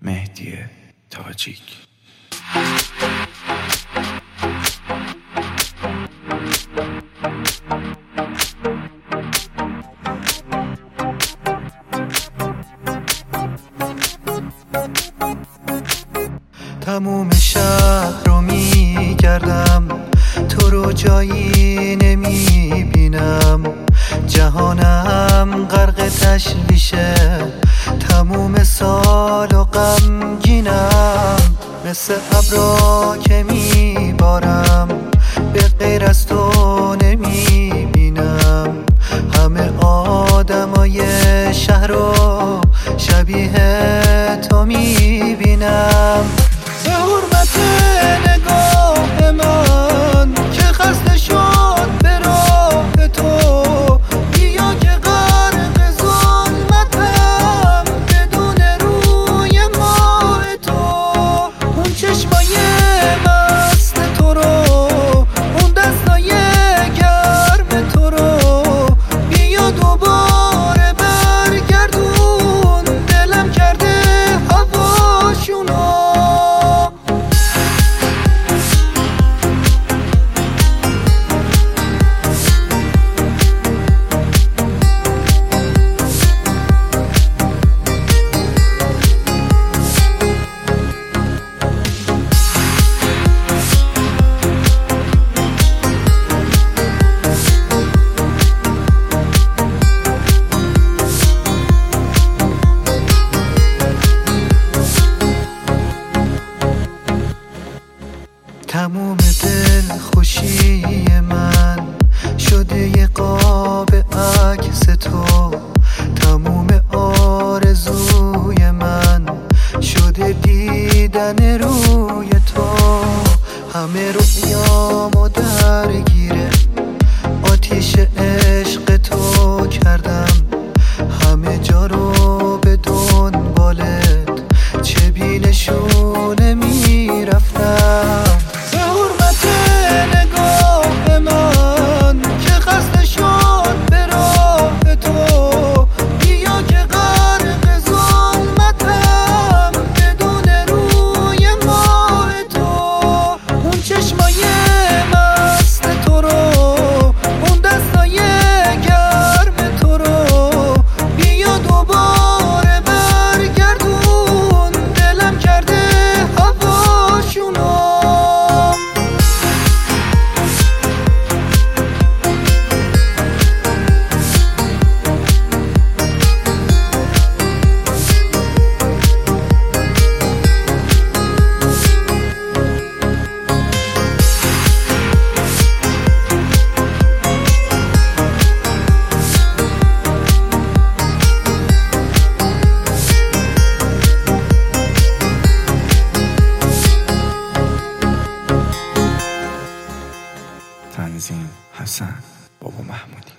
مهدی تاجیک. تموم شهر رو میگردم، تو رو جایی نمیبینم. جهانم غرق تشویشه، تموم سال و غمگینم. مثل ابرا که میبارم، به غیر از تو نمیبینم. همه آدمای شهر رو شبیه تو میبینم. به حرمت نگاه من که خسته شد به راه تو، بیا که غرق ظلمتم بدون روی ماه تو. اون چشمای مست تو رو، اون دستای گرم تو رو، بیا دوباره برگردون. دلم کرده هواشونو. تموم دل خوشی من شده یه قاب عکس تو. تموم آرزوی من شده دیدن روی تو. همه رویامو درگیره آتیش عشق تو کردم. همه جا رو به دنبالت چه بی نشونه میرفتم. تنظیم حسن بابا محمودی.